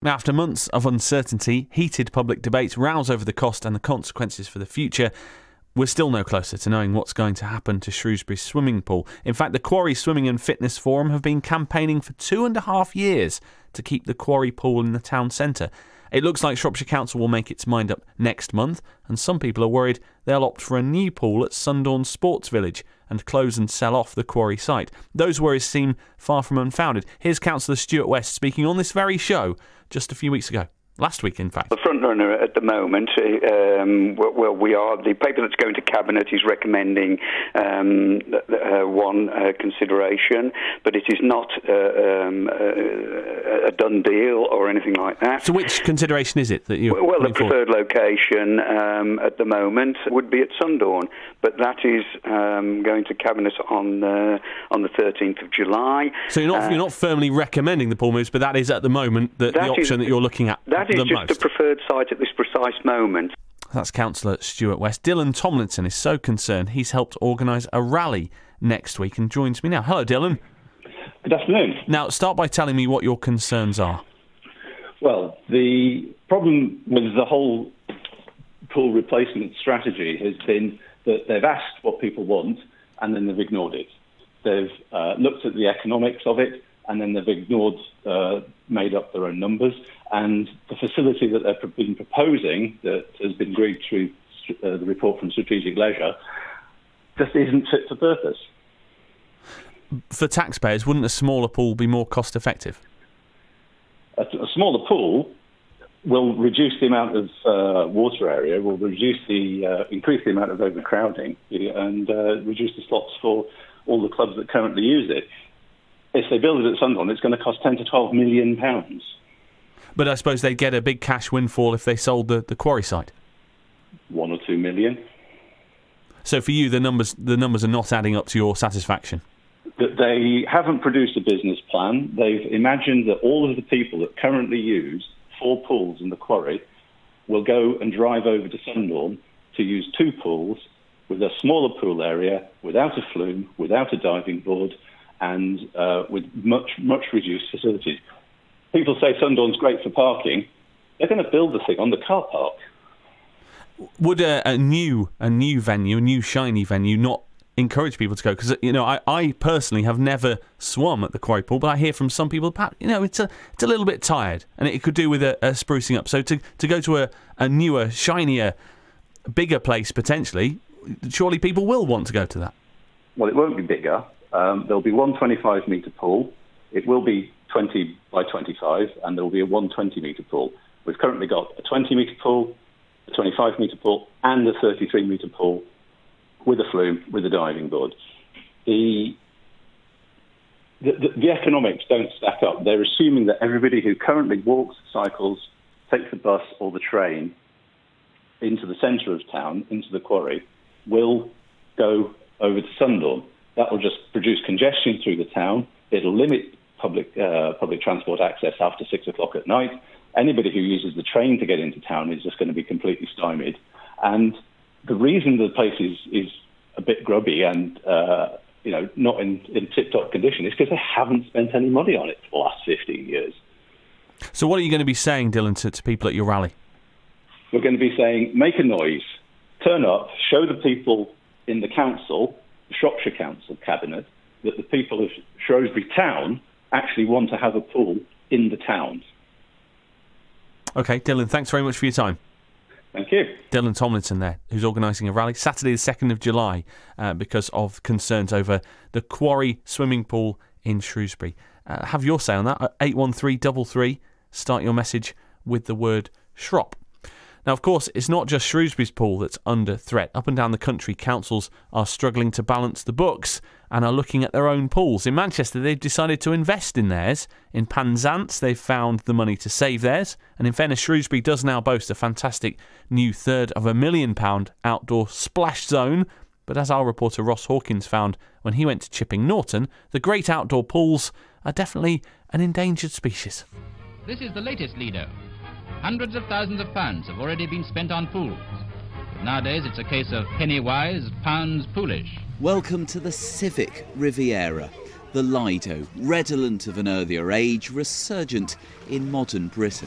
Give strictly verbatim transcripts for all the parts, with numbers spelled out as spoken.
After months of uncertainty, heated public debates rouse over the cost and the consequences for the future, we're still no closer to knowing what's going to happen to Shrewsbury's swimming pool. In fact, the Quarry Swimming and Fitness Forum have been campaigning for two and a half years to keep the Quarry pool in the town centre. It looks like Shropshire Council will make its mind up next month, and some people are worried they'll opt for a new pool at Sundawn Sports Village and close and sell off the Quarry site. Those worries seem far from unfounded. Here's Councillor Stuart West speaking on this very show just a few weeks ago. Last week, in fact. The front runner at the moment, um, well, we are. The paper that's going to Cabinet is recommending um, uh, one uh, consideration, but it is not uh, um, uh, a done deal or anything like that. So which consideration is it that you're Well, the preferred forward? location um, at the moment would be at Sundawn, but that is um, going to Cabinet on uh, on the thirteenth of July. So you're not, uh, you're not firmly recommending the pool moves, but that is at the moment the, the option is, that you're looking at. That is the just most. the preferred site at this precise moment. That's Councillor Stuart West. Dylan Tomlinson is so concerned he's helped organise a rally next week and joins me now. Hello, Dylan. Good afternoon. Now, start by telling me what your concerns are. Well, the problem with the whole pool replacement strategy has been that they've asked what people want and then they've ignored it. They've uh, looked at the economics of it and then they've ignored, uh, made up their own numbers. And the facility that they've been proposing, that has been agreed through uh, the report from Strategic Leisure, just isn't fit for purpose. For taxpayers, wouldn't a smaller pool be more cost effective? A, a smaller pool will reduce the amount of uh, water area, will reduce the uh, increase the amount of overcrowding, and uh, reduce the slots for all the clubs that currently use it. If they build it at Sundawn, it's going to cost ten to twelve million pounds. But I suppose they'd get a big cash windfall if they sold the, the Quarry site. One or two million. So for you, the numbers the numbers are not adding up to your satisfaction? That they haven't produced a business plan. They've imagined that all of the people that currently use four pools in the Quarry will go and drive over to Sundawn to use two pools with a smaller pool area, without a flume, without a diving board, and uh, with much, much reduced facilities. People say Sundawn's great for parking. They're going to build the thing on the car park. Would a, a new a new venue, a new shiny venue, not encourage people to go? Because you know, I, I personally have never swum at the Quarry pool, but I hear from some people, you know, it's a it's a little bit tired, and it could do with a, a sprucing up. So to to go to a, a newer, shinier, bigger place potentially, surely people will want to go to that. Well, it won't be bigger. Um, there'll be one twenty-five metre pool. It will be twenty by twenty-five, and there will be a one twenty metre pool. We've currently got a twenty metre pool, a twenty-five metre pool, and a thirty-three metre pool with a flume, with a diving board. The, the, the, the economics don't stack up. They're assuming that everybody who currently walks, cycles, takes the bus or the train into the centre of town, into the Quarry, will go over to Sundawn. That will just produce congestion through the town. It'll limit public uh, public transport access after six o'clock at night. Anybody who uses the train to get into town is just going to be completely stymied. And the reason the place is, is a bit grubby and uh, you know not in, in tip-top condition is because they haven't spent any money on it for the last fifteen years. So what are you going to be saying, Dylan, to, to people at your rally? We're going to be saying, make a noise, turn up, show the people in the council, the Shropshire Council Cabinet, that the people of Shrewsbury Town actually want to have a pool in the town. OK, Dylan, thanks very much for your time. Thank you. Dylan Tomlinson there, who's organising a rally Saturday the second of July uh, because of concerns over the Quarry swimming pool in Shrewsbury. Uh, have your say on that. eight one three three three. Start your message with the word Shrop. Now, of course, it's not just Shrewsbury's pool that's under threat. Up and down the country, councils are struggling to balance the books and are looking at their own pools. In Manchester, they've decided to invest in theirs. In Penzance, they've found the money to save theirs. And in fairness, Shrewsbury does now boast a fantastic new third of a million pound outdoor splash zone. But as our reporter Ross Hawkins found when he went to Chipping Norton, the great outdoor pools are definitely an endangered species. This is the latest Lido. Hundreds of thousands of pounds have already been spent on pools. But nowadays it's a case of penny wise, pounds poolish. Welcome to the Civic Riviera, the Lido, redolent of an earlier age, resurgent in modern Britain.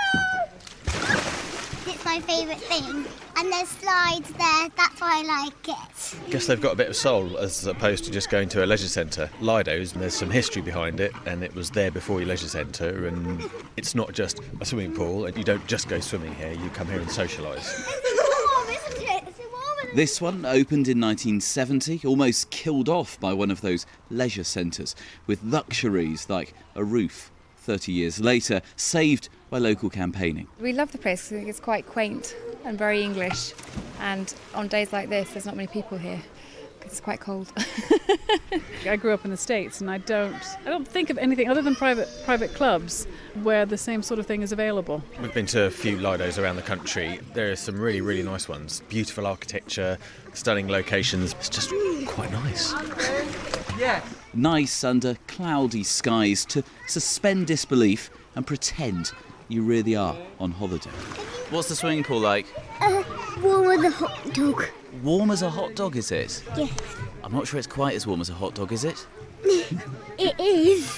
It's my favourite thing. And there's slides there, that's why I like it. I guess they've got a bit of soul as opposed to just going to a leisure centre. Lido's, and there's some history behind it, and it was there before your leisure centre, and it's not just a swimming pool, and you don't just go swimming here, you come here and socialise. It's warm, isn't it? It's warm. This one opened in nineteen seventy, almost killed off by one of those leisure centres, with luxuries like a roof. thirty years later, saved by local campaigning. We love the place. I think it's quite quaint and very English. And on days like this, there's not many people here because it's quite cold. I grew up in the States, and I don't, I don't think of anything other than private private clubs where the same sort of thing is available. We've been to a few Lidos around the country. There are some really, really nice ones. Beautiful architecture, stunning locations. It's just quite nice. Yeah. Nice under cloudy skies to suspend disbelief and pretend you really are on holiday. What's the swimming pool like? Uh, warm as a hot dog. Warm as a hot dog, is it? Yes. I'm not sure it's quite as warm as a hot dog, is it? It is.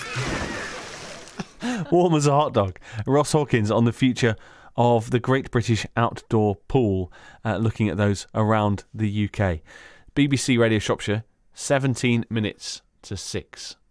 Warm as a hot dog. Ross Hawkins on the future of the Great British Outdoor Pool, uh, looking at those around the U K. B B C Radio Shropshire, seventeen minutes to six.